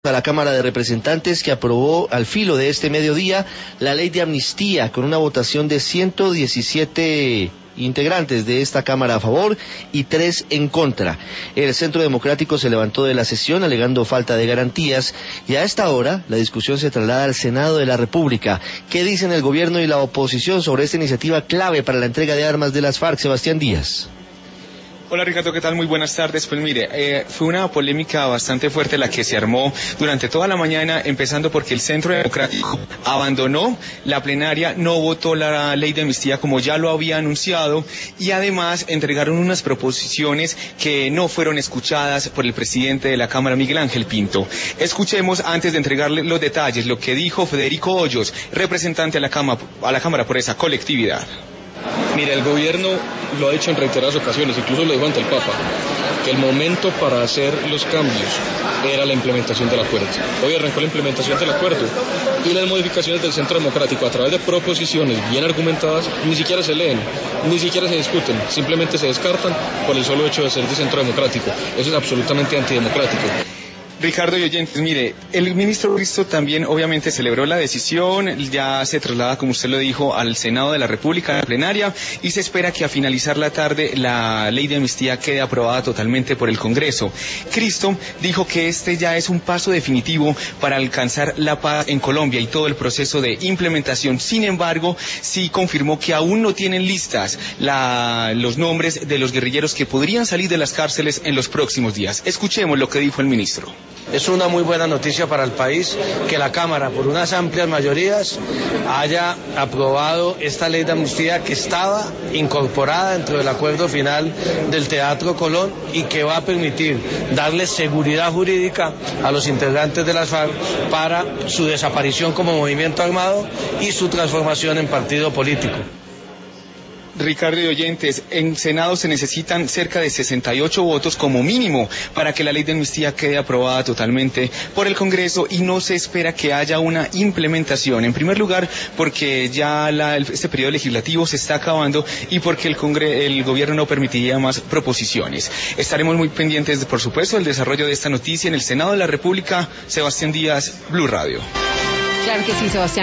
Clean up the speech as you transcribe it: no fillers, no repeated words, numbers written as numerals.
A la Cámara de Representantes, que aprobó al filo de este mediodía la ley de amnistía con una votación de 117 integrantes de esta Cámara a favor y 3 en contra. El Centro Democrático se levantó de la sesión alegando falta de garantías y a esta hora la discusión se traslada al Senado de la República. ¿Qué dicen el gobierno y la oposición sobre esta iniciativa clave para la entrega de armas de las FARC? Sebastián Díaz. Hola Ricardo, ¿qué tal? Muy buenas tardes. Pues mire, fue una polémica bastante fuerte la que se armó durante toda la mañana, empezando porque el Centro Democrático abandonó la plenaria, no votó la ley de amnistía como ya lo había anunciado y además entregaron unas proposiciones que no fueron escuchadas por el presidente de la Cámara, Miguel Ángel Pinto. Escuchemos antes de entregarle los detalles lo que dijo Federico Hoyos, representante a la Cámara por esa colectividad. Mira, el gobierno lo ha dicho en reiteradas ocasiones, incluso lo dijo ante el Papa, que el momento para hacer los cambios era la implementación del acuerdo. Hoy arrancó la implementación del acuerdo y las modificaciones del Centro Democrático a través de proposiciones bien argumentadas ni siquiera se leen, ni siquiera se discuten, simplemente se descartan por el solo hecho de ser de Centro Democrático. Eso es absolutamente antidemocrático. Ricardo y oyentes, mire, el ministro Cristo también obviamente celebró la decisión, ya se traslada, como usted lo dijo, al Senado de la República, a la plenaria, y se espera que a finalizar la tarde la ley de amnistía quede aprobada totalmente por el Congreso. Cristo dijo que este ya es un paso definitivo para alcanzar la paz en Colombia y todo el proceso de implementación. Sin embargo, sí confirmó que aún no tienen listas los nombres de los guerrilleros que podrían salir de las cárceles en los próximos días. Escuchemos lo que dijo el ministro. Es una muy buena noticia para el país que la Cámara, por unas amplias mayorías, haya aprobado esta ley de amnistía que estaba incorporada dentro del acuerdo final del Teatro Colón y que va a permitir darle seguridad jurídica a los integrantes de las FARC para su desaparición como movimiento armado y su transformación en partido político. Ricardo y oyentes, en Senado se necesitan cerca de 68 votos como mínimo para que la ley de amnistía quede aprobada totalmente por el Congreso y no se espera que haya una implementación. En primer lugar, porque ya este periodo legislativo se está acabando y porque el gobierno no permitiría más proposiciones. Estaremos muy pendientes, por supuesto, del desarrollo de esta noticia en el Senado de la República. Sebastián Díaz, Blue Radio. Claro que sí, Sebastián.